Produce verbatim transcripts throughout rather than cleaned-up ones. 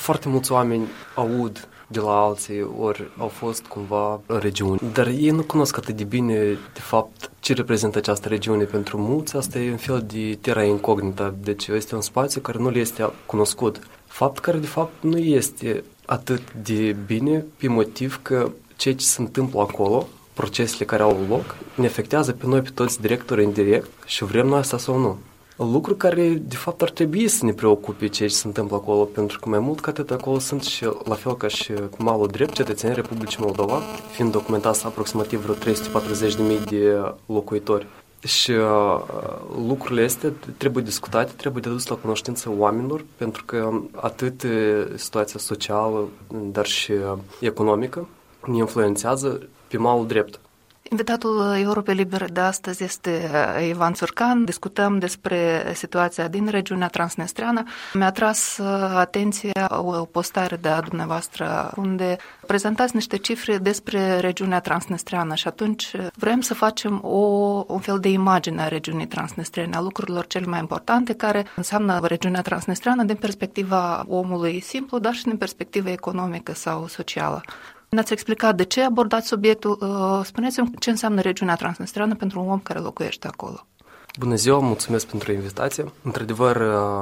Foarte mulți oameni aud de la alții, ori au fost cumva în regiuni, dar ei nu cunosc atât de bine, de fapt, ce reprezintă această regiune. Pentru mulți asta e un fel de terra incognita, deci este un spațiu care nu le este cunoscut. Fapt care, de fapt, nu este atât de bine pe motiv că ceea ce se întâmplă acolo, procesele care au loc, ne afectează pe noi, pe toți, direct ori indirect, și vrem noi asta sau nu. Lucru care, de fapt, ar trebui să ne preocupe ceea ce se întâmplă acolo, pentru că mai mult ca atât acolo sunt și, la fel ca și malul drept, cetățenii Republicii Moldova, fiind documentați aproximativ vreo trei sute patruzeci de mii de locuitori. Și uh, lucrurile astea trebuie discutate, trebuie de dus la cunoștință oamenilor, pentru că atât situația socială, dar și economică ne influențează pe malul drept. Invitatul Europei Libere de astăzi este Ivan Țurcan. Discutăm despre situația din regiunea transnistreană. Mi-a atras atenția o postare de-a dumneavoastră unde prezentați niște cifre despre regiunea transnistreană și atunci vrem să facem o, un fel de imagine a regiunii transnistrene, a lucrurilor cele mai importante care înseamnă regiunea transnistreană din perspectiva omului simplu, dar și din perspectiva economică sau socială. Ne-ați explicat de ce abordați subiectul. Spuneți-mi ce înseamnă regiunea transnistreană pentru un om care locuiește acolo. Bună ziua, mulțumesc pentru invitație. Într-adevăr,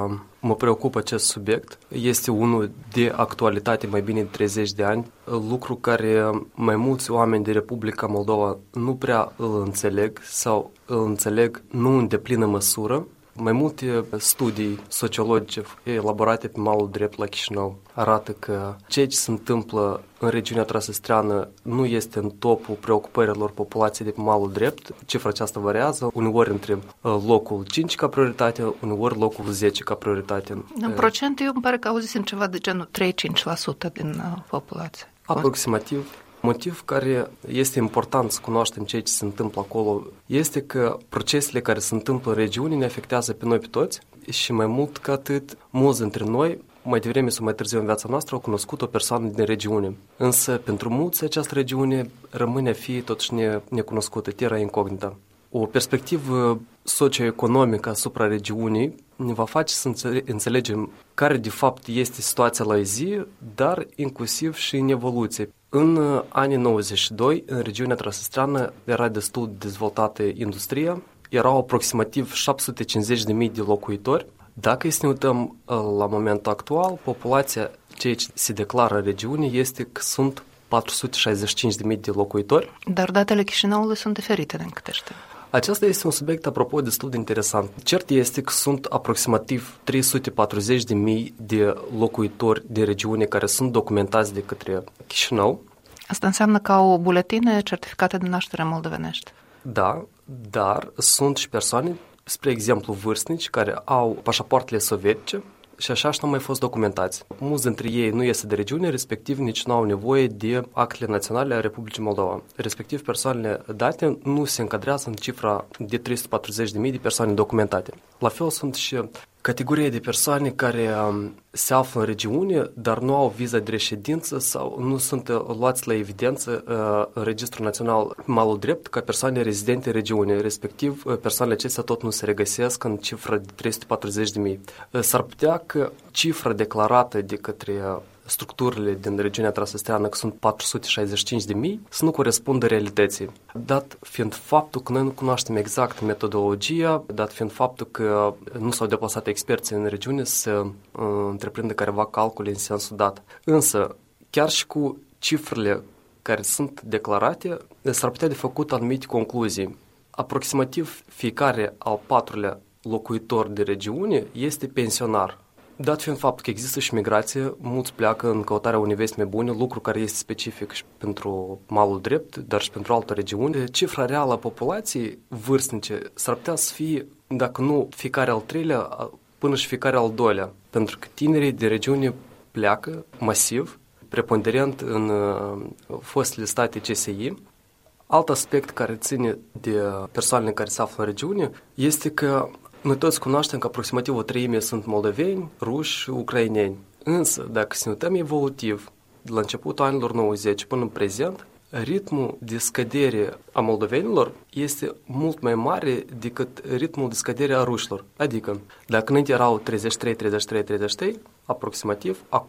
mă preocupă acest subiect. Este unul de actualitate mai bine de treizeci de ani, lucru care mai mulți oameni de Republica Moldova nu prea îl înțeleg sau îl înțeleg nu în deplină măsură. Mai multe studii sociologice elaborate pe malul drept la Chișinău arată că ceea ce se întâmplă în regiunea transnistreană nu este în topul preocupărilor populației de pe malul drept. Cifra aceasta variază, uneori între locul cinci ca prioritate, uneori locul zece ca prioritate. În procent, eu îmi pare că auzisem ceva de genul trei-cinci la sută din populație. Aproximativ. Motiv care este important să cunoaștem ceea ce se întâmplă acolo este că procesele care se întâmplă în regiune ne afectează pe noi pe toți și mai mult ca atât, mulți dintre noi, mai devreme sau mai târziu în viața noastră, au cunoscut o persoană din regiune. Însă, pentru mulți, această regiune rămâne a fi totuși necunoscută, terra incognita. O perspectivă socioeconomică asupra regiunii ne va face să înțelegem care de fapt este situația la zi, dar inclusiv și în evoluție. În anii nouăzeci și doi, în regiunea transnistreană era destul de dezvoltată industria, erau aproximativ șapte sute cincizeci de mii de locuitori. Dacă să ne uităm la momentul actual, populația, ceea ce se declară în regiune, este că sunt patru sute șaizeci și cinci de mii de locuitori. Dar datele Chișinăului sunt diferite, din câte știu. Acesta este un subiect, apropo, destul de interesant. Cert este că sunt aproximativ trei sute patruzeci de mii de locuitori de regiune care sunt documentați de către Chișinău. Asta înseamnă că au buletine certificate de naștere moldovenești. Da, dar sunt și persoane, spre exemplu vârstnici, care au pașapoartele sovietice și așa și nu au mai fost documentați. Mulți dintre ei nu iese de regiune, respectiv nici nu au nevoie de actele naționale a Republicii Moldova. Respectiv, persoanele date nu se încadrează în cifra de trei sute patruzeci de mii de persoane documentate. La fel sunt și categorii de persoane care se află în regiune, dar nu au viză de reședință sau nu sunt luați la evidență în Registrul Național malul drept ca persoane rezidente în regiune. Respectiv, persoanele acestea tot nu se regăsesc în cifra de trei sute patruzeci de mii. S-ar putea că cifra declarată de către structurile din regiunea transnistreană, că sunt patru sute șaizeci și cinci de mii, să nu corespundă realității. Dat fiind faptul că noi nu cunoaștem exact metodologia, dat fiind faptul că nu s-au deplasat experții în regiune să uh, întreprindă careva calcule în sensul dat. Însă, chiar și cu cifrele care sunt declarate, s-ar putea de făcut anumite concluzii. Aproximativ fiecare al patrulea locuitor de regiune este pensionar. Dat fiind faptul că există și migrație, mulți pleacă în căutarea unei vieți mai bune, lucru care este specific și pentru malul drept, dar și pentru alte regiuni. Cifra reală a populației vârstnice s-ar putea să fie, dacă nu fiecare al treilea, până și fiecare al doilea, pentru că tinerii de regiune pleacă masiv, preponderent în fostele state C S I. Alt aspect care ține de persoanele care se află în regiune este că noi toți cunoaștem că aproximativ o treime sunt moldoveni, ruși, ucraineni. Însă, dacă să ne uităm evolutiv, de la începutul anilor nouăzeci până în prezent, ritmul de scădere a moldovenilor este mult mai mare decât ritmul de scădere a rușilor. Adică, dacă înainte erau treizeci și trei, treizeci și trei, treizeci și trei, aproximativ, acum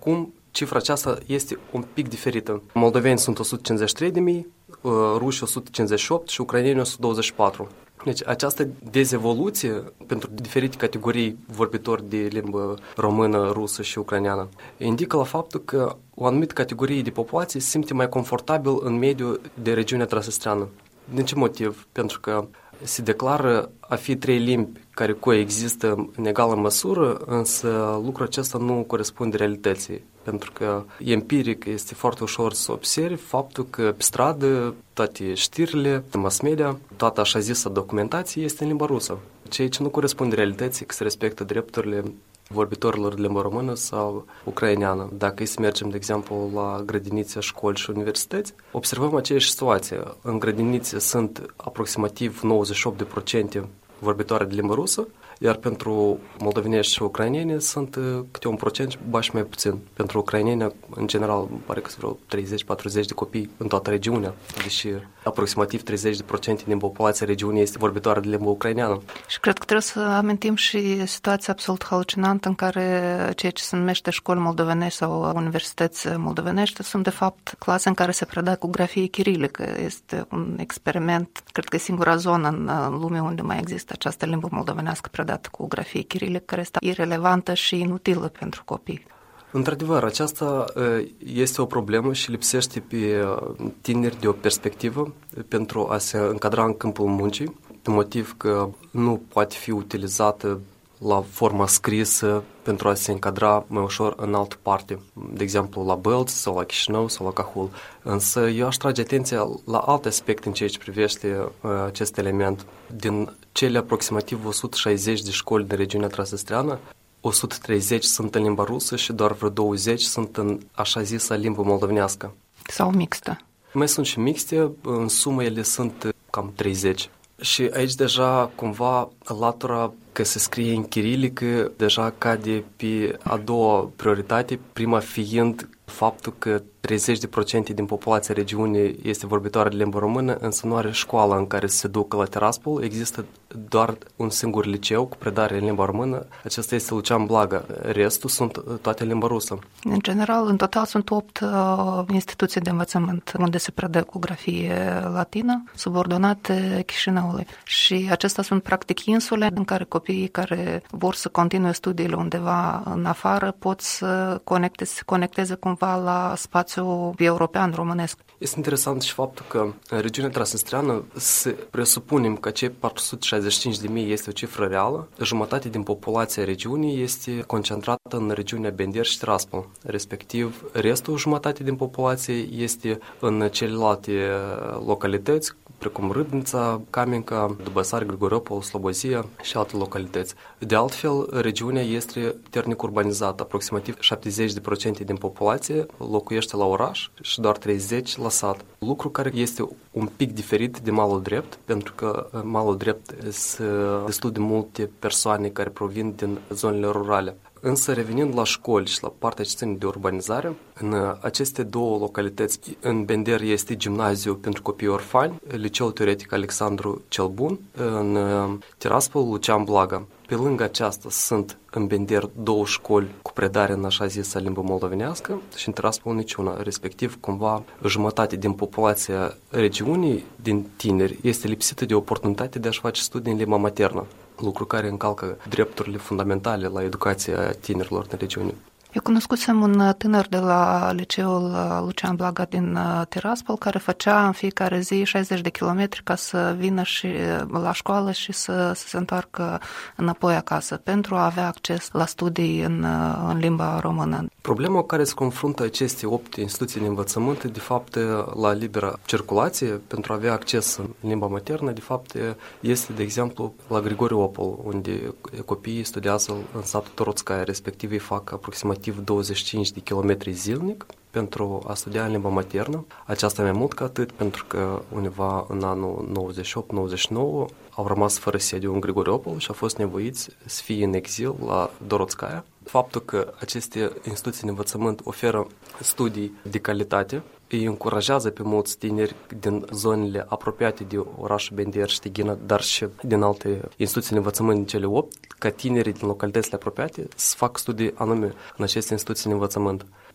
cifra aceasta este un pic diferită. Moldoveni sunt o sută cincizeci și trei de mii, ruși o sută cincizeci și opt și ucraineni o sută douăzeci și patru. Deci această dezevoluție pentru diferite categorii vorbitori de limbă română, rusă și ucraineană indică la faptul că o anumită categorie de populație se simte mai confortabil în mediul de regiunea transnistreană. Din ce motiv? Pentru că se declară a fi trei limbi care coexistă în egală măsură, însă lucrul acesta nu corespunde realității. Pentru că empiric este foarte ușor să observi faptul că pe stradă toate știrile, mass media, toată așa zisă documentație este în limba rusă. Ceea ce nu corespunde realității, că se respectă drepturile vorbitorilor de limba română sau ucraineană. Dacă să mergem, de exemplu, la grădinițe, școli și universități, observăm aceeași situație. În grădinițe sunt aproximativ nouăzeci și opt la sută vorbitoare de limba rusă, iar pentru moldovenești și ucraineni sunt câte un procent, ba și mai puțin. Pentru ucraineni, în general, pare că sunt vreo treizeci patruzeci de copii în toată regiunea, deși aproximativ treizeci la sută din populația regiunii este vorbitoare de limba ucraineană. Și cred că trebuie să amintim și situația absolut halucinantă în care ceea ce se numește școli moldovenești sau universități moldovenești sunt, de fapt, clase în care se predă cu grafie chirilică. Este un experiment, cred că e singura zonă în lume unde mai există această limbă moldovenească predată cu grafie chirilică, care este irelevantă și inutilă pentru copii. Într-adevăr, aceasta este o problemă și lipsește pe tineri de o perspectivă pentru a se încadra în câmpul muncii, pe motiv că nu poate fi utilizată la forma scrisă pentru a se încadra mai ușor în altă parte, de exemplu la Bălți sau la Chișinău sau la Cahul. Însă eu aș trage atenția la alt aspect în ceea ce privește uh, acest element. Din cele aproximativ o sută șaizeci de școli din regiunea transnistreană, o sută treizeci sunt în limba rusă și doar vreo douăzeci sunt în așa zisă limbă moldovenească. Sau mixtă. Mai sunt și mixte, în sumă ele sunt cam treizeci. Și aici deja cumva latura că se scrie în chirilică deja cade pe a doua prioritate, prima fiind faptul că treizeci la sută din populația regiunii este vorbitoare de limbă română, însă nu are școală în care să se ducă la Tiraspol, există doar un singur liceu cu predare în limba română, acesta este Lucian Blaga, restul sunt toate în limba rusă. În general, în total sunt opt uh, instituții de învățământ unde se predă cu grafie latină, subordonate Chișinăului. Și acestea sunt practic insule în care copiii care vor să continue studiile undeva în afară pot să conecte, se conecteze cumva la spațiul european, românesc. Este interesant și faptul că în regiunea transnistreană se presupunem că cei patru sute șaizeci și cinci de mii este o cifră reală, jumătate din populația regiunii este concentrată în regiunea Bender și Tiraspol, respectiv restul jumătate din populație este în celelalte localități, precum Râdnița, Camenca, Dubăsari, Grigoropol, Slobozia și alte localități. De altfel, regiunea este ternic urbanizată, aproximativ șaptezeci la sută din populație locuiește la oraș și doar treizeci la sat. Lucru care este un pic diferit de malul drept, pentru că în malul drept sunt destul de multe persoane care provin din zonele rurale. Însă, revenind la școli și la partea ce ține de urbanizare, în aceste două localități, în Bender este gimnaziu pentru copii orfani, liceul teoretic Alexandru cel Bun, în Tiraspol Lucian Blaga. Pe lângă aceasta sunt în Bender două școli cu predare în așa zisă limbă moldovenească și în Tiraspol niciuna, respectiv cumva jumătate din populația regiunii, din tineri, este lipsită de oportunitate de a-și face studii în limba maternă, lucru care încalcă drepturile fundamentale la educația tinerilor din regiune. Eu cunoscusem un tânăr de la liceul Lucian Blaga din Tiraspol care făcea în fiecare zi șaizeci de kilometri ca să vină și la școală și să, să se întoarcă înapoi acasă pentru a avea acces la studii în, în limba română. Problema cu care se confruntă aceste opt instituții de învățământ, de fapt, la liberă circulație, pentru a avea acces în limba maternă, de fapt, este, de exemplu, la Grigoriopol, unde copiii studiază în satul Toroțcaia, respectiv îi fac aproximativ douăzeci și cinci de kilometri zilnic pentru a studia în limba maternă. Aceasta mai mult ca atât, pentru că undeva în anul nouăzeci și opt nouăzeci și nouă au rămas fără sediu în Grigoriopol și au fost nevoiți să fie în exil la Doroțcaia. Faptul că aceste instituții de învățământ oferă studii de calitate îi încurajează pe mulți tineri din zonele apropiate de orașul Bender și Tighina, dar și din alte instituții de învățământ din cele opt, ca tinerii din localitățile apropiate să facă studii anume în aceste instituții de învățământ.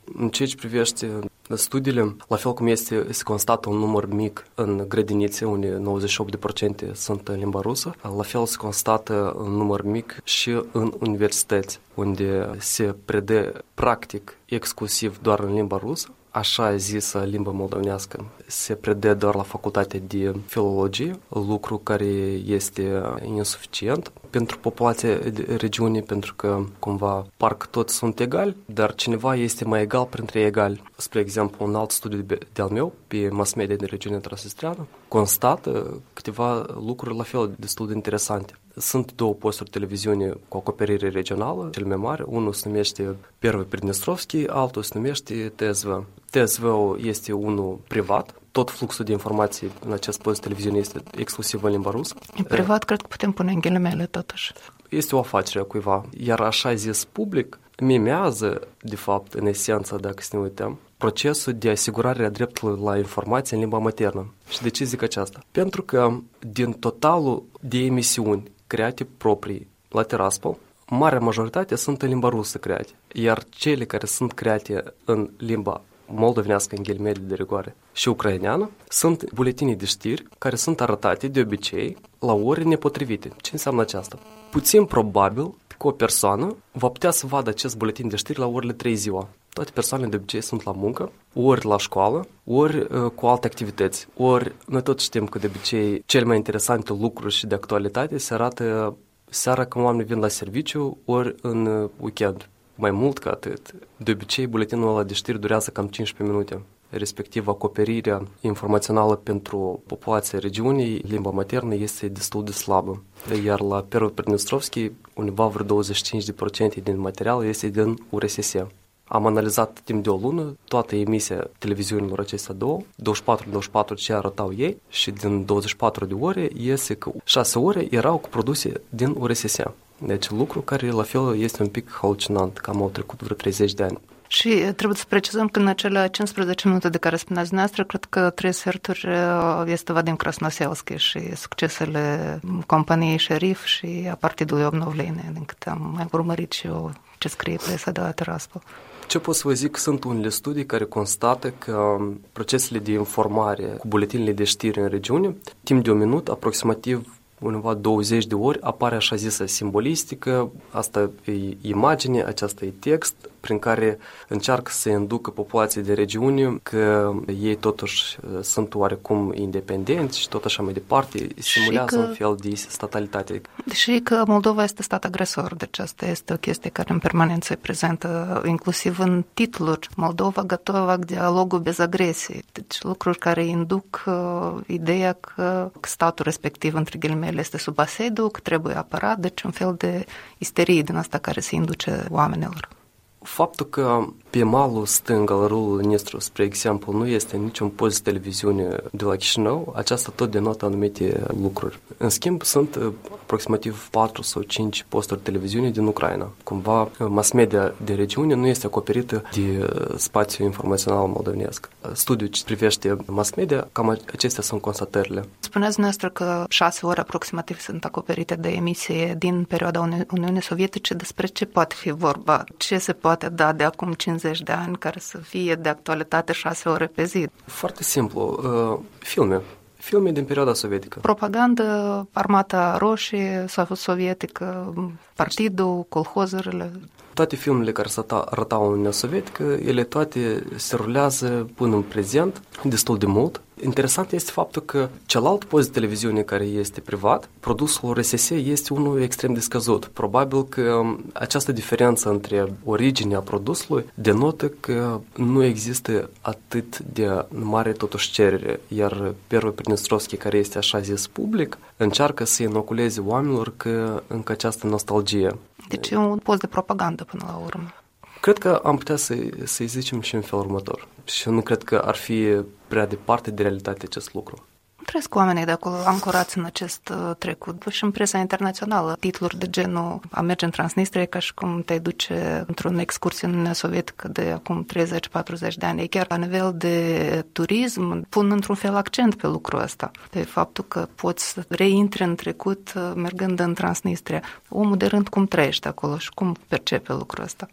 În ceea ce privește studiile, la fel cum este, se constată un număr mic în grădinițe, unde nouăzeci și opt la sută sunt în limba rusă, la fel se constată un număr mic și în universități, unde se predă practic exclusiv doar în limba rusă, așa zisă limba moldovenească. Se predă doar la facultatea de filologie, lucru care este insuficient pentru populația regiunii, pentru că cumva parcă toți sunt egali, dar cineva este mai egal printre egali. Spre exemplu, un alt studiu de-al meu pe mass media din regiunea transnistreană constată câteva lucruri la fel destul de interesante. Sunt două posturi televiziune cu acoperire regională, cel mai mare. Unul se numește Первый Приднестровский, altul se numește T S V. T S V-ul este unul privat. Tot fluxul de informații în acest post de televiziune este exclusiv în limba rusă. Privat, cred că putem pune în ghilimele totuși. Este o afacere a cuiva. Iar așa zis public mimează, de fapt, în esență, dacă să ne uităm, procesul de asigurare a dreptului la informație în limba maternă. Și de ce zic aceasta? Pentru că din totalul de emisiuni create proprii la Tiraspol, marea majoritate sunt în limba rusă create, iar cele care sunt create în limba moldovenească, în ghilimele de rigoare, și ucraineană, sunt buletine de știri care sunt arătate de obicei la ore nepotrivite. Ce înseamnă aceasta? Puțin probabil că o persoană va putea să vadă acest buletin de știri la orele trei ziua. Toate persoanele de obicei sunt la muncă, ori la școală, ori uh, cu alte activități. Ori noi tot știm că de obicei cel mai interesante lucruri și de actualitate se arată seara când oamenii vin la serviciu, ori în uh, weekend. Mai mult ca atât. De obicei, buletinul ăla de știri durează cam cincisprezece minute. Respectiv, acoperirea informațională pentru populația regiunii, limba maternă, este destul de slabă. Iar la Первый Приднестровский, undeva vreo douăzeci și cinci la sută din material este din U R S S. Am analizat timp de o lună toată emisia televiziunilor acestea două, douăzeci și patru douăzeci și patru ce arătau ei, și din douăzeci și patru de ore iese că șase ore erau cu produse din U R S S. Deci lucru care la fel este un pic halucinant, că au trecut vreo treizeci de ani. Și trebuie să precizăm că în acele cincisprezece minute de care spuneați dumneavoastră, cred că trei sferturi este Vadim Krasnoselski și succesele companiei Șerif și a Partidului Obnovlenie, din câte am mai urmărit și eu ce scrie presa de la Tiraspol. Ce pot să vă zic? Sunt unele studii care constată că procesele de informare cu buletinele de știri în regiune, timp de un minut, aproximativ undeva douăzeci de ori, apare așa zisă simbolistică, asta e imagine, aceasta e text, prin care încearcă să inducă populația de regiune că ei totuși sunt oarecum independenți și tot așa mai departe, simulează că, un fel de statalitate. Și că Moldova este stat agresor, deci asta este o chestie care în permanență e prezentă, inclusiv în titluri. Moldova готова к диалогу без агрессии. Deci lucruri care induc uh, ideea că statul respectiv, între ghilimele, este sub asediu, că trebuie apărat, deci un fel de isterie din asta care se induce oamenilor. Faptul că pe malul stâng al râului Nistru, spre exemplu, nu este niciun post de televiziune de la Chișinău, aceasta tot denotă anumite lucruri. În schimb, sunt aproximativ patru sau cinci posturi de televiziune din Ucraina. Cumva, mass media de regiune nu este acoperită de spațiul informațional moldovenesc. Studiul ce privește mass media, cam acestea sunt constatările. Spuneați dumneavoastră că șase ore aproximativ sunt acoperite de emisie din perioada Uni- Uniunii Sovietice. Despre ce poate fi vorba? Ce se poate da de acum cincizeci de ani care să fie de actualitate șase ore pe zi? Foarte simplu. Uh, filme. Filme din perioada sovietică. Propagandă, Armata Roșie, sovietică, partidul, colhozurile. Toate filmele care se arătau în Uniunea Sovietică, ele toate se rulează până în prezent, destul de mult. Interesant este faptul că celălalt post de televiziune care este privat, produsul R S S este unul extrem de scăzut. Probabil că această diferență între originea produsului denotă că nu există atât de mare totuși cerere, iar Первый Приднестровский, care este așa zis public, încearcă să inoculeze oamenilor că încă această nostalgie. Deci e un post de propagandă până la urmă. Cred că am putea să, să-i zicem și în felul următor. Și nu cred că ar fi prea departe de realitate acest lucru. Trăiesc oamenii de acolo ancorați în acest trecut și în presa internațională. Titluri de genul a merge în Transnistria ca și cum te duce într-o excursie în Uniunea Sovietică de acum treizeci patruzeci de ani. Chiar la nivel de turism pun într-un fel accent pe lucrul ăsta. De faptul că poți să reintri în trecut mergând în Transnistria. Omul de rând cum trăiește acolo și cum percepe lucrul ăsta?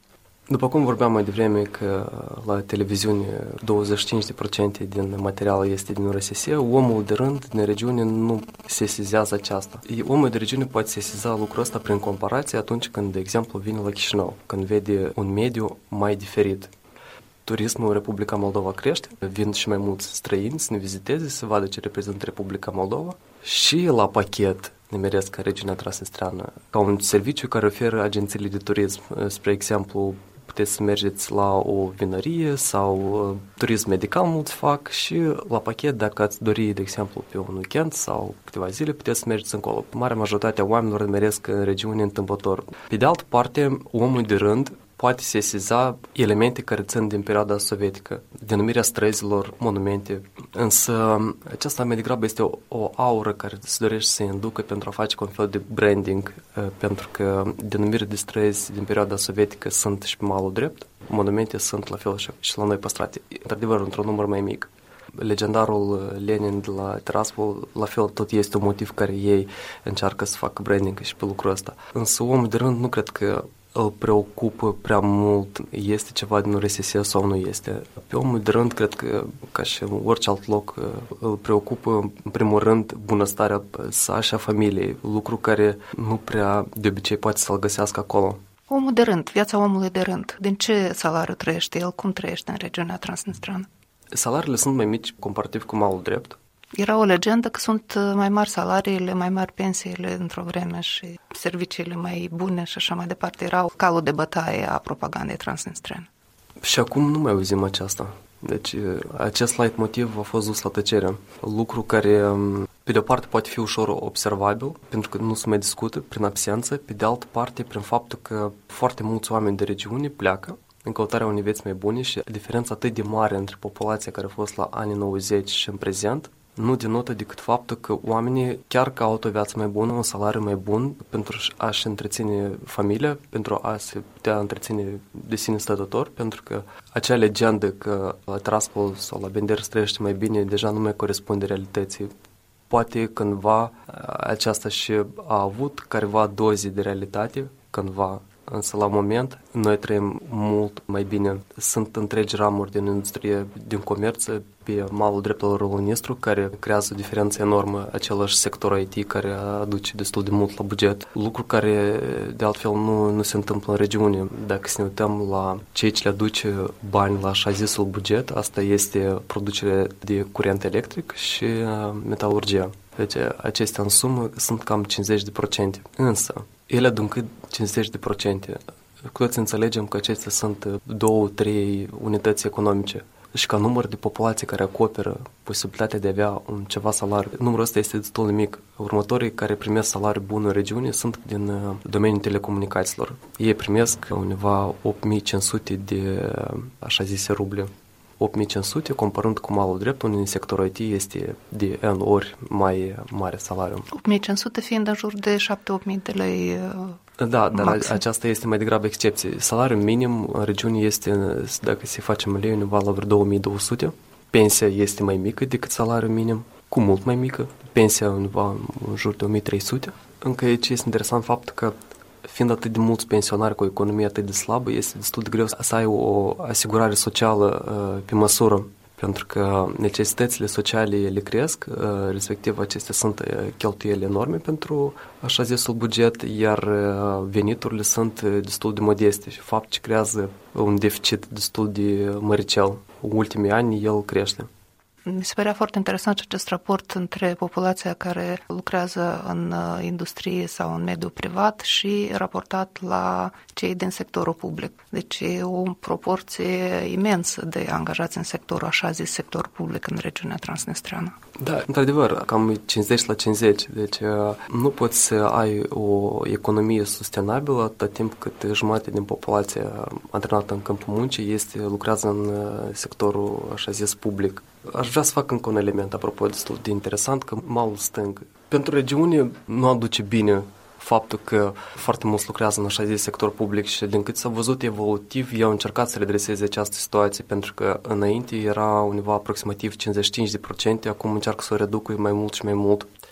După cum vorbeam mai devreme că la televiziune douăzeci și cinci la sută din material este din R S S, omul de rând din regiune nu sesizează aceasta. Omul de regiune poate sesiza lucrul ăsta prin comparație atunci când, de exemplu, vine la Chișinău, când vede un mediu mai diferit. Turismul în Republica Moldova crește, vin și mai mulți străini să ne viziteze, să vadă ce reprezintă Republica Moldova și la pachet nimeresc ca regiunea transnistreană ca un serviciu care oferă agențiile de turism. Spre exemplu, puteți să mergeți la o vinărie sau uh, turism medical mulți fac și la pachet, dacă ați dori, de exemplu, pe un weekend sau câteva zile, puteți să mergeți încolo. Marea majoritate a oamenilor meresc în regiune întâmplător. Pe de altă parte, omul de rând poate sesiza elemente care țin din perioada sovietică, denumirea străzilor, monumente, însă aceasta mai degrabă este o, o aură care se dorește să se inducă pentru a face un fel de branding, pentru că denumirea de străzi din perioada sovietică sunt și pe malul drept, monumente sunt la fel și la noi păstrate, într-adevăr într-un număr mai mic. Legendarul Lenin de la Tiraspol, la fel, tot este un motiv care ei încearcă să facă branding și pe lucrul ăsta. Însă omul de rând nu cred că îl preocupă prea mult, este ceva din R S S sau nu este. Pe omul de rând, cred că, ca și în orice alt loc, îl preocupă, în primul rând, bunăstarea sa și a familiei, lucru care nu prea de obicei poate să-l găsească acolo. Omul de rând, viața omului de rând, din ce salariu trăiește el, cum trăiește în regiunea transnistreană? Salariile sunt mai mici comparativ cu malul drept. Era o legendă că sunt mai mari salariile, mai mari pensiile într-o vreme și serviciile mai bune și așa mai departe. Erau calul de bătaie a propagandei transnistrene. Și acum nu mai auzim aceasta. Deci acest leitmotiv a fost dus la tăcere. Lucru care, pe de o parte, poate fi ușor observabil, pentru că nu se mai discută prin absență, pe de altă parte, prin faptul că foarte mulți oameni de regiune pleacă în căutarea unei vieți mai bune și diferența atât de mare între populația care a fost la anii nouăzeci și în prezent nu denotă decât faptul că oamenii chiar caută o viață mai bună, un salariu mai bun pentru a-și întreține familia, pentru a se putea întreține de sine stătător, pentru că acea legendă că la Tiraspol sau la Bender trăiește mai bine deja nu mai corespunde realității. Poate cândva aceasta și a avut careva doze de realitate, cândva. Însă, la moment, noi trăim mult mai bine. Sunt întregi ramuri din industrie, din comerț, pe malul dreptul românistru, care creează o diferență enormă, același sector I T care aduce destul de mult la buget. Lucru care, de altfel, nu, nu se întâmplă în regiune. Dacă să ne uităm la cei ce le aduce bani la așa zisul buget, asta este producerea de curent electric și metalurgia. Deci, acestea în sumă sunt cam cincizeci de procente. Însă, ele aduncând cincizeci de procente. Cu toți înțelegem că acestea sunt două, trei unități economice și ca număr de populație care acoperă posibilitatea de a avea un ceva salariu. Numărul ăsta este destul de mic. Următorii care primesc salariu bun în regiune sunt din domeniul telecomunicațiilor. Ei primesc undeva opt mii cinci sute de așa zise ruble. opt mii cinci sute, comparând cu malul drept, unde în sectorul I T este de N ori mai mare salariu. opt mii cinci sute fiind în jur de șapte-opt mii de lei Da, dar maxim. Aceasta este mai degrabă excepție. Salariul minim în regiune este, dacă se facem lei, undeva la vreo două mii două sute. Pensia este mai mică decât salariul minim, cu mult mai mică. Pensia undeva în jur de o mie trei sute. Încă aici este interesant faptul că fiind atât de mulți pensionari cu o economie atât de slabă, este destul de greu să ai o asigurare socială uh, pe măsură, pentru că necesitățile sociale le cresc, uh, respectiv acestea sunt uh, cheltuieli enorme pentru așa zisul buget, iar uh, veniturile sunt uh, destul de modeste și fapt ce creează un deficit destul de măricel. În ultimii ani el crește. Mi se părea foarte interesant acest raport între populația care lucrează în industrie sau în mediul privat și raportat la cei din sectorul public. Deci e o proporție imensă de angajați în sectorul, așa zis, sector public în regiunea transnistreană. Da, într-adevăr, cam cincizeci la cincizeci. Deci nu poți să ai o economie sustenabilă atâta timp cât jumătate din populația antrenată în câmpul muncii este, lucrează în sectorul, așa zis, public. Aș vrea să fac încă un element, apropo, destul de interesant, că malul stâng. Pentru regiune nu aduce bine faptul că foarte mulți lucrează în așa zis sector public și din cât s-a văzut evolutiv, ei au încercat să redreseze această situație, pentru că înainte era undeva aproximativ cincizeci și cinci la sută, acum încearcă să o reducă mai mult și mai mult.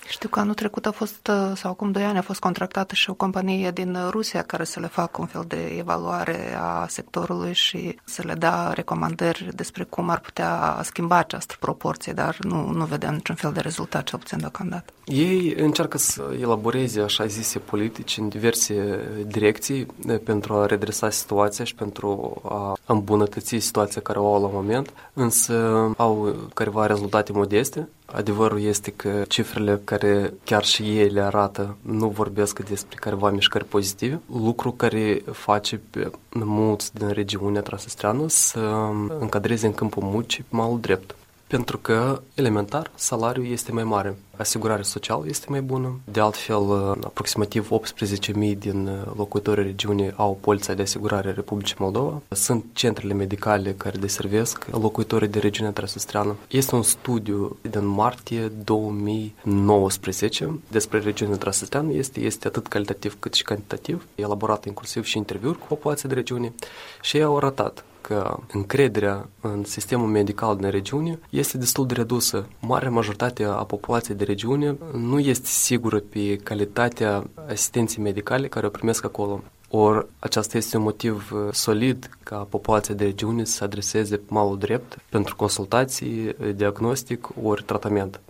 Știu că anul trecut a fost, sau acum doi ani, a fost contractată și o companie din Rusia care să le facă un fel de evaluare a sectorului și să le dea recomandări despre cum ar putea schimba această proporție, dar nu, nu vedem niciun fel de rezultat, cel puțin deocamdată. Ei încearcă să elaboreze așa zise politici în diverse direcții pentru a redresa situația și pentru a îmbunătăți situația care o au la moment, însă au careva rezultate modeste. Adevărul este că cifrele care chiar și ei le arată nu vorbesc despre careva mișcări pozitive, lucru care face pe mulți din regiunea Transnistreană să încadreze în câmpul muncii malul drept. Pentru că, elementar, salariul este mai mare, asigurarea socială este mai bună. De altfel, aproximativ optsprezece mii din locuitorii regiunii au polița de asigurare Republicii Moldova. Sunt centrele medicale care deservesc locuitorii de regiunea Transnistreană. Este un studiu din martie două mii nouăsprezece despre regiunea Transnistreană. Este, este atât calitativ cât și cantitativ, elaborat inclusiv și interviuri cu populația de regiune și ei au arătat că încrederea în sistemul medical din regiune este destul de redusă. Marea majoritate a populației de regiune nu este sigură pe calitatea asistenței medicale care o primesc acolo. Ori aceasta este un motiv solid ca populația de regiune să se adreseze malul drept pentru consultații, diagnostic ori tratament.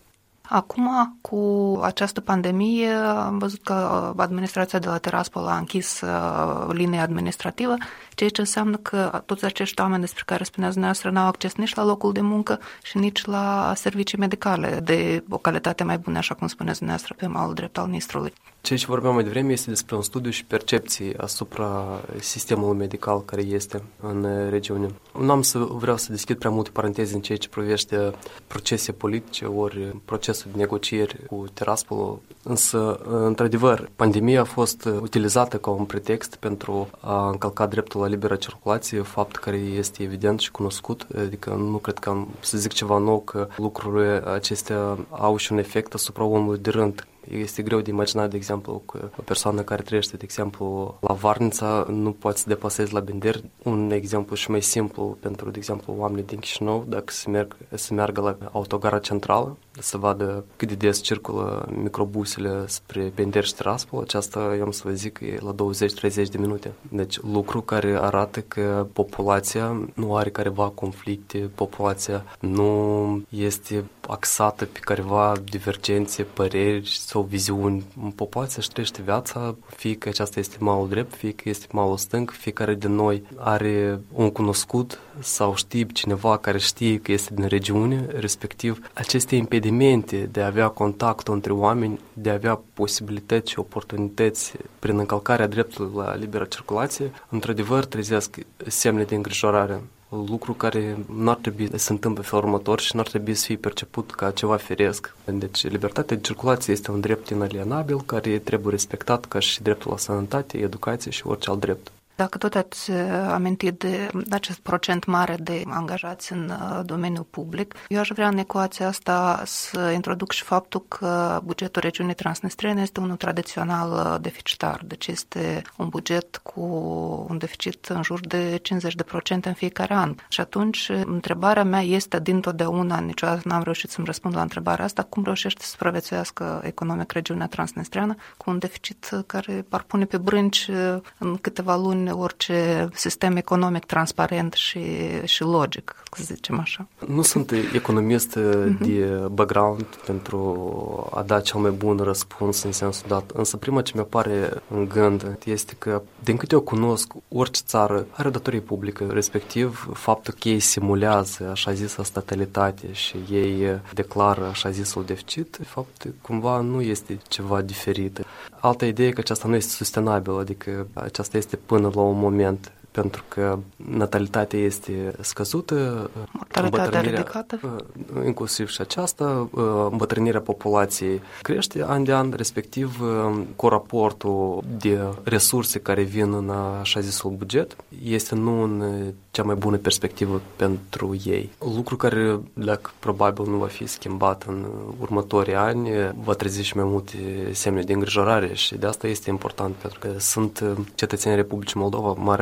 Acum, cu această pandemie, am văzut că administrația de la Tiraspol a închis linia administrativă, ceea ce înseamnă că toți acești oameni despre care spuneați dumneavoastră n-au acces nici la locul de muncă și nici la servicii medicale de o calitate mai bună, așa cum spuneți dumneavoastră, pe malul drept al Nistrului. Ceea ce vorbeam mai devreme este despre un studiu și percepții asupra sistemului medical care este în regiune. Nu am să vreau să deschid prea multe paranteze în ceea ce privește procese politice ori procesul de negocieri cu Tiraspolul, însă, într-adevăr, pandemia a fost utilizată ca un pretext pentru a încălca dreptul la liberă circulație, fapt care este evident și cunoscut, adică nu cred că am să zic ceva nou, că lucrurile acestea au și un efect asupra omului de rând. Este greu de imaginat, de exemplu, că o persoană care trăiește, de exemplu, la Varnița nu poate să deplaseze la Bender. Un exemplu și mai simplu pentru, de exemplu, oamenii din Chișinău, dacă se, merg, se meargă la autogara centrală, să vadă cât de des circulă microbusele spre Bender și Tiraspol, aceasta, eu am să vă zic, e la douăzeci-treizeci de minute. Deci, lucru care arată că populația nu are careva conflicte, populația nu este axată pe careva divergențe, păreri sau viziuni. Populația își trăiește viața, fie că aceasta este malul drept, fie că este malul stâng, fiecare din noi are un cunoscut sau știe cineva care știe că este din regiune, respectiv aceste impedimente de a avea contact între oameni, de a avea posibilități și oportunități prin încălcarea dreptului la liberă circulație, într-adevăr trezesc semne de îngrijorare. Lucru care nu ar trebui să se întâmple în felul următor și nu ar trebui să fie perceput ca ceva firesc. Deci, libertatea de circulație este un drept inalienabil care trebuie respectat ca și dreptul la sănătate, educație și orice alt drept. Dacă tot ați amintit de acest procent mare de angajați în domeniul public, eu aș vrea în ecuația asta să introduc și faptul că bugetul regiunii Transnistrene este unul tradițional deficitar. Deci este un buget cu un deficit în jur de cincizeci la sută în fiecare an. Și atunci, întrebarea mea este dintotdeauna, niciodată n-am reușit să-mi răspund la întrebarea asta, cum reușește să supraviețuiască economic regiunea Transnistreană cu un deficit care ar pune pe brânci în câteva luni orice sistem economic transparent și, și logic, să zicem așa. Nu sunt economist uh-huh. de background pentru a da cel mai bun răspuns în sensul dat, însă prima ce mi-apare în gând este că, din câte eu cunosc, orice țară are datorie publică, respectiv faptul că ei simulează așa zisă statalitate și ei declară așa zisul deficit, de fapt, cumva nu este ceva diferit. Alta idee e că aceasta nu este sustenabilă, adică aceasta este până la un moment, pentru că natalitatea este scăzută, mortalitatea ridicată, inclusiv și aceasta, îmbătrânirea populației crește an de an, respectiv cu raportul de resurse care vin în așa zisul buget, este nu în cea mai bună perspectivă pentru ei. Lucru care, dacă probabil nu va fi schimbat în următorii ani, va trezi și mai multe semne de îngrijorare și de asta este important, pentru că sunt cetățenii Republicii Moldova, marea majoritate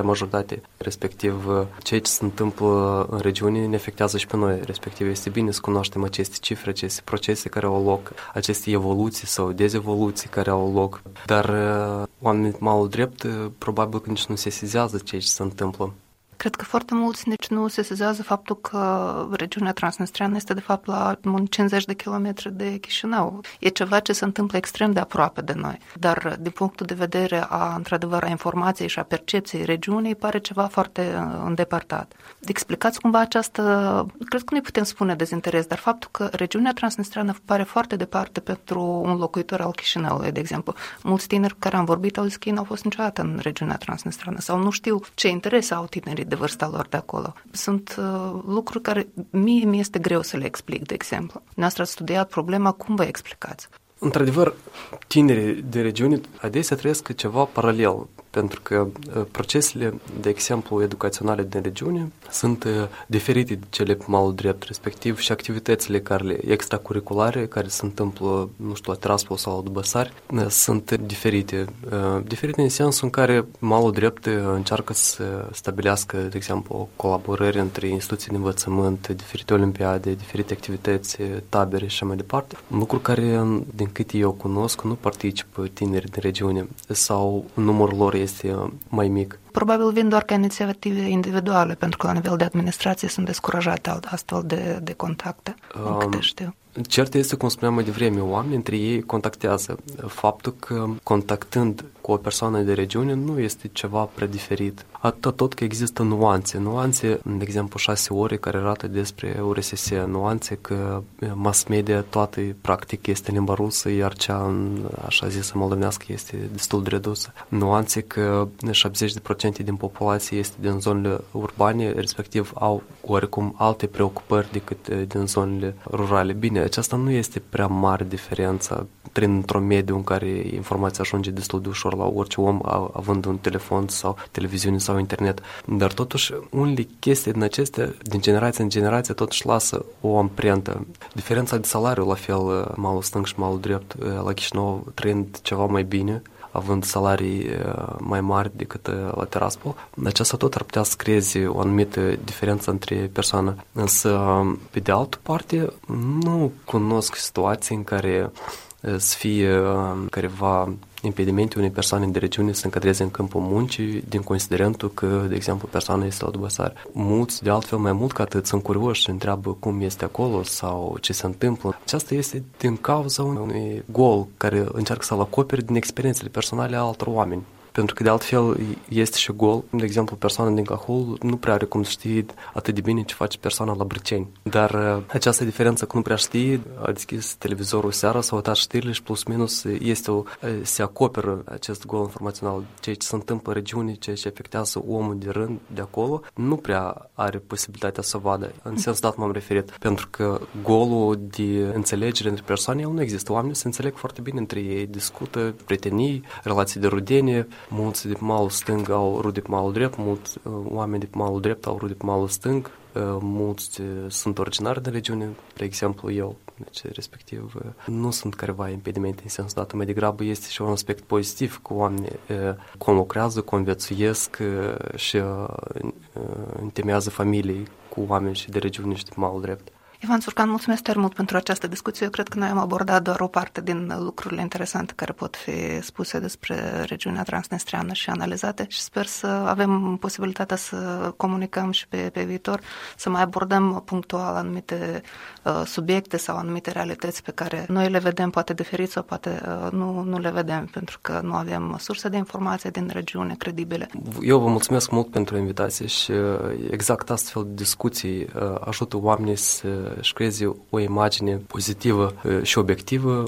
societate, respectiv ceea ce se întâmplă în regiune ne afectează și pe noi, respectiv este bine să cunoaștem aceste cifre, aceste procese care au loc, aceste evoluții sau dezevoluții care au loc, dar oamenii malul drept probabil că nici nu se sesizează ceea ce se întâmplă. Cred că foarte mulți nici nu sesizează faptul că regiunea transnistreană este de fapt la cincizeci de kilometri de Chișinău. E ceva ce se întâmplă extrem de aproape de noi, dar din punctul de vedere a, într-adevăr, a informației și a percepției regiunii pare ceva foarte îndepărtat. Explicați cumva această, cred că nu putem spune dezinteres, dar faptul că regiunea transnistreană pare foarte departe pentru un locuitor al Chișinăului, de exemplu. Mulți tineri cu care am vorbit au zis că ei n-au fost niciodată în regiunea transnistreană sau nu știu ce interese au tinerii de vârsta lor de acolo. Sunt uh, lucruri care mie mi este greu să le explic, de exemplu. Noastră ați studiat problema, cum vă explicați? Într-adevăr, tinerii de regiune adesea trăiesc ceva paralel, pentru că procesele, de exemplu, educaționale din regiune sunt diferite de cele pe malul drept, respectiv și activitățile care, extracurriculare care se întâmplă, nu știu, la Tiraspol sau la Dubăsari, sunt diferite. Diferite în sensul în care malul drept încearcă să stabilească, de exemplu, colaborări între instituții de învățământ, diferite olimpiade, diferite activități, tabere și așa mai departe. Lucruri care, din câte eu cunosc, nu participă tineri din regiune sau numărul lor este mai mic. Probabil vin doar ca inițiative individuale, pentru că la nivel de administrație sunt descurajate astfel de, de contacte, um, câte știu. Cert este, cum spuneam mai devreme, oamenii între ei contactează. Faptul că contactând cu o persoană de regiune nu este ceva prea diferit. Atât tot că există nuanțe. Nuanțe, de exemplu, șase ore care arată despre U R S S, nuanțe că mass media toată practic este în limba rusă, iar cea în așa zisă moldovenească este destul de redusă. Nuanțe că șaptezeci la sută din populație este din zonele urbane, respectiv au oricum alte preocupări decât din zonele rurale. Bine, aceasta nu este prea mare diferența trăind într-o mediu în care informația ajunge destul de ușor la orice om, având un telefon sau televiziune sau internet. Dar totuși, unele chestii din acestea, din generație în generație, totuși lasă o amprentă. Diferența de salariu, la fel, malul stâng și malul drept, la Chișinău, trăind ceva mai bine, având salarii mai mari decât la Tiraspol, aceasta tot ar putea să creeze o anumită diferență între persoane. Însă, pe de altă parte, nu cunosc situații în care să fie careva impedimente unei persoane de regiune să încadreze în câmpul muncii din considerentul că, de exemplu, persoana este la Dubăsari. Mulți, de altfel, mai mult ca atât, sunt curioși și întreabă cum este acolo sau ce se întâmplă. Aceasta este din cauza unui gol care încearcă să-l acopere din experiențele personale a altor oameni. Pentru că de altfel este și gol. De exemplu, persoana din Cahul nu prea are cum să știe atât de bine ce face persoana la Brăceni. Dar această diferență că nu prea știe, a deschis televizorul seara, s-a uitat știrile și plus minus este o, se acoperă acest gol informațional. Ceea ce se întâmplă în regiune, ceea ce afectează omul de rând de acolo, nu prea are posibilitatea să vadă. În sens dat m-am referit. Pentru că golul de înțelegere între persoane, el nu există. Oamenii se înțeleg foarte bine între ei, discută, prietenii, relații de rudenie. Mulți de pe malul stâng au rude pe malul drept, mulți uh, oameni de pe malul drept au rude pe malul stâng, uh, mulți uh, sunt originari din regiune, de exemplu eu, deci respectiv uh, nu sunt careva impedimente în sensul dat, mai degrabă este și un aspect pozitiv că oamenii uh, conlucrează, conviețuiesc uh, și uh, întemeiază familii cu oameni și de regiune și de pe malul drept. Ivan Țurcan, mulțumesc tare mult pentru această discuție. Eu cred că noi am abordat doar o parte din lucrurile interesante care pot fi spuse despre regiunea transnistreană și analizate și sper să avem posibilitatea să comunicăm și pe, pe viitor, să mai abordăm punctual anumite uh, subiecte sau anumite realități pe care noi le vedem poate diferit sau poate uh, nu, nu le vedem pentru că nu avem surse de informație din regiune credibile. Eu vă mulțumesc mult pentru invitație și exact astfel de discuții uh, ajută oamenii să își creeze o imagine pozitivă și obiectivă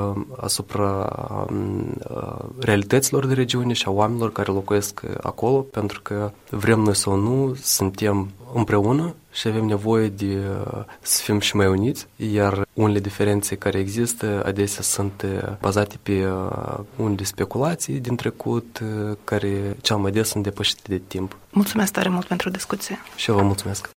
asupra realităților de regiune și a oamenilor care locuiesc acolo, pentru că vrem noi sau nu, suntem împreună și avem nevoie de să fim și mai uniți, iar unele diferențe care există adesea sunt bazate pe unele speculații din trecut care cel mai des sunt depășite de timp. Mulțumesc tare mult pentru discuție. Și eu vă mulțumesc.